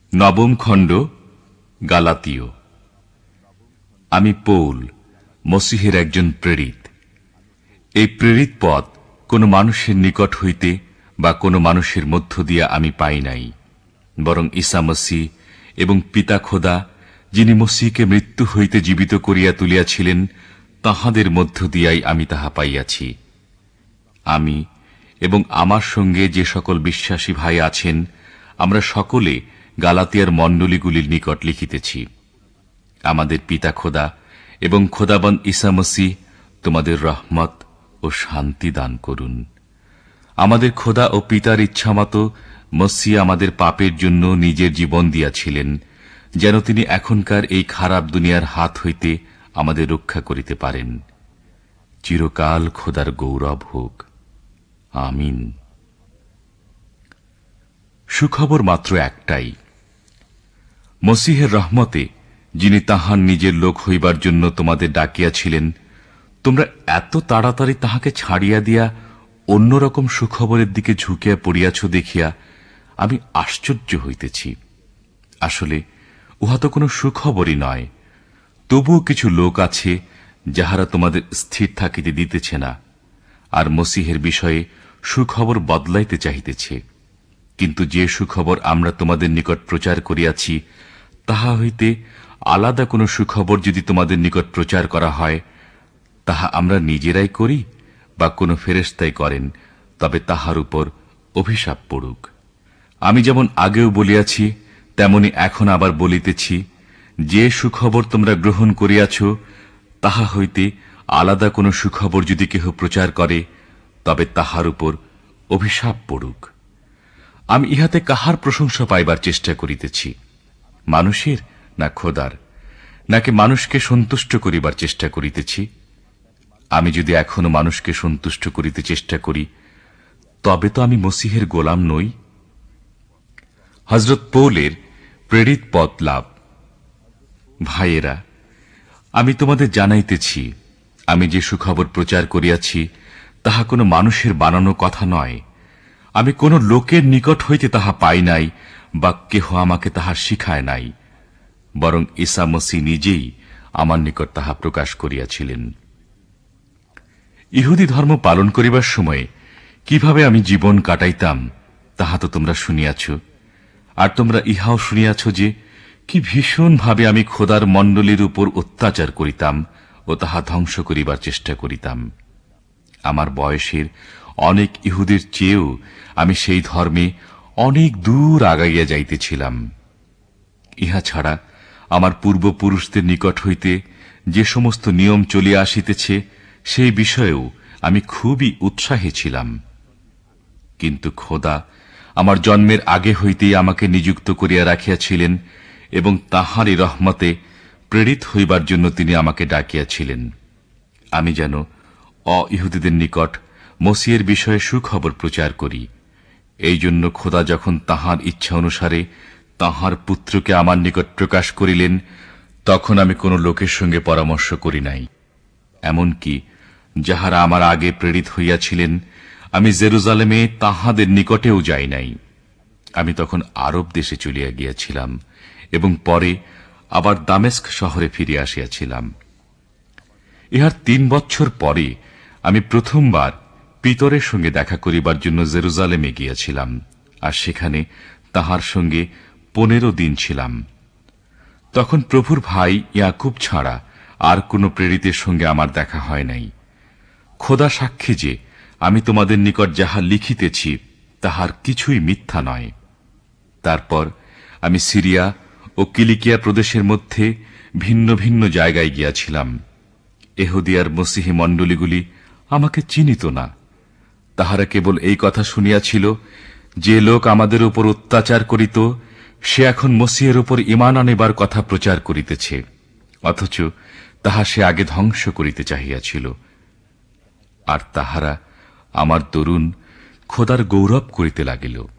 নবম খণ্ড গালাতীয়। আমি পৌল, মসীহের একজন প্রেরিত। এই প্রেরিত পদ কোন মানুষের নিকট হইতে বা কোন মানুষের মধ্য দিয়া আমি পাই নাই, বরং ঈসা মসীহ এবং পিতা খোদা, যিনি মসীহকে মৃত্যু হইতে জীবিত করিয়া তুলিয়াছিলেন, তাহাদের মধ্য দিয়াই আমি তাহা পাইয়াছি। আমি এবং আমার সঙ্গে যে সকল বিশ্বাসী ভাই আছেন, আমরা সকলে গালাতিয়ার মণ্ডলীগুলির নিকট লিখিতেছি। আমাদের পিতা খোদা এবং খোদাবন ঈসা মসীহ তোমাদের রহমত ও শান্তি দান করুন। আমাদের খোদা ও পিতার ইচ্ছামতো মসীহ আমাদের পাপের জন্য নিজের জীবন দিয়াছিলেন, যেন তিনি এখনকার এই খারাপ দুনিয়ার হাত হইতে আমাদের রক্ষা করিতে পারেন। চিরকাল খোদার গৌরব হোক, আমিন। সুখবর মাত্র একটাই, মসীহের রহমতে, যিনি তাহার নিজের লোক হইবার জন্য তোমাদের ডাকিয়াছিলেন, তোমরা এত তাড়াতাড়ি তাহাকে ছাড়িয়া দিয়া অন্যরকম সুখবরের দিকে ঝুঁকিয়া পড়িয়াছ দেখিয়া আমি আশ্চর্য হইতেছি। আসলে উহা তো কোন সুখবরই নয়। তবুও কিছু লোক আছে যাহারা তোমাদের স্থির থাকিতে দিতেছে না, আর মসীহের বিষয়ে সুখবর বদলাইতে চাহিতেছে। কিন্তু যে সুখবর আমরা তোমাদের নিকট প্রচার করিয়াছি, তাহা হইতে আলাদা কোন সুখবর যদি তোমাদের নিকট প্রচার করা হয়, তাহা আমরা নিজেরাই করি বা কোন ফেরেশতাই করেন, তবে তাহার উপর অভিশাপ পড়ুক। আমি যেমন আগেও বলিয়াছি, তেমনি এখন আবার বলিতেছি, যে সুখবর তোমরা গ্রহণ করিয়াছ, তাহা হইতে আলাদা কোন সুখবর যদি কেহ প্রচার করে, তবে তাহার উপর অভিশাপ পড়ুক। আমি ইহাতে কাহার প্রশংসা পাইবার চেষ্টা করিতেছি, মানুষের না খোদার, নাকি মানুষকে সন্তুষ্ট করিবার চেষ্টা করিতেছি? আমি যদি এখনো মানুষকে সন্তুষ্ট করিতে চেষ্টা করি, তবে তো আমি মসীহের গোলাম নই। হযরত পৌলের প্রেরিত পদ লাভ। ভাইয়েরা, আমি তোমাদের জানাইতেছি, আমি যে সুখবর প্রচার করিয়াছি, তাহা কোনো মানুষের বানানো কথা নয়। আমি কোন লোকের নিকট হইতে তাহা পাই নাই, বা কেহ আমাকে তাহা শিখায় নাই, বরং ঈসা মসীহ নিজেই আমার নিকট তাহা প্রকাশ করিয়াছিলেন। ইহুদি ধর্ম পালন করিবার সময় কিভাবে আমি জীবন কাটাইতাম, তাহা তো তোমরা শুনিয়াছ। আর তোমরা ইহাও শুনিয়াছ যে কি ভীষণভাবে আমি খোদার মণ্ডলীর উপর অত্যাচার করিতাম ও তাহা ধ্বংস করিবার চেষ্টা করিতাম। আমার বয়সের অনেক ইহুদির চেয়েও আমি সেই ধর্মে অনেক দূর আগাইয়া যাইতেছিলাম। ইহা ছাড়া আমার পূর্বপুরুষদের নিকট হইতে যে সমস্ত নিয়ম চলিয়া আসিতেছে, সেই বিষয়েও আমি খুবই উৎসাহী ছিলাম। কিন্তু খোদা আমার জন্মের আগে হইতেই আমাকে নিযুক্ত করিয়া রাখিয়াছিলেন, এবং তাঁহারই রহমতে প্রেরিত হইবার জন্য তিনি আমাকে ডাকিয়াছিলেন, আমি যেন অ-ইহুদিদের নিকট মসীহের বিষয়ে সুখবর প্রচার করি। এই জন্য খোদা যখন তাঁহার ইচ্ছা অনুসারে তাঁহার পুত্রকে আমার নিকট প্রকাশ করিলেন, তখন আমি কোন লোকের সঙ্গে পরামর্শ করি নাই। এমনকি যাহারা আমার আগে প্রেরিত হইয়াছিলেন, আমি জেরুজালেমে তাহাদের নিকটেও যাই নাই। আমি তখন আরব দেশে চলিয়া গিয়াছিলাম এবং পরে আবার দামেস্ক শহরে ফিরে আসিয়াছিলাম। ইহার 3 বছর পরে আমি প্রথমবার পিতরের সঙ্গে দেখা করিবার জন্য জেরুজালেমে গিয়াছিলাম, আর সেখানে তাহার সঙ্গে 15 দিন ছিলাম। তখন প্রভুর ভাই ইয়াকুব ছাড়া আর কোন প্রেরিতের সঙ্গে আমার দেখা হয় নাই। খোদা সাক্ষী যে আমি তোমাদের নিকট যাহা লিখিতেছি, তাহার কিছুই মিথ্যা নয়। তারপর আমি সিরিয়া ও কিলিকিয়া প্রদেশের মধ্যে ভিন্ন ভিন্ন জায়গায় গিয়াছিলাম। এহুদিয়ার মসীহী মণ্ডলীগুলি আমাকে চিনিত না। তাহারা কেবল এই কথা শুনিয়াছিল, যে লোক আমাদের উপর অত্যাচার করিত, সে এখন মসীহের উপর ঈমান আনিবার কথা প্রচার করিতেছে, অথচ তাহা সে আগে ধ্বংস করিতে চাহিয়াছিল। আর তাহারা আমার দরুন খোদার গৌরব করিতে লাগিল।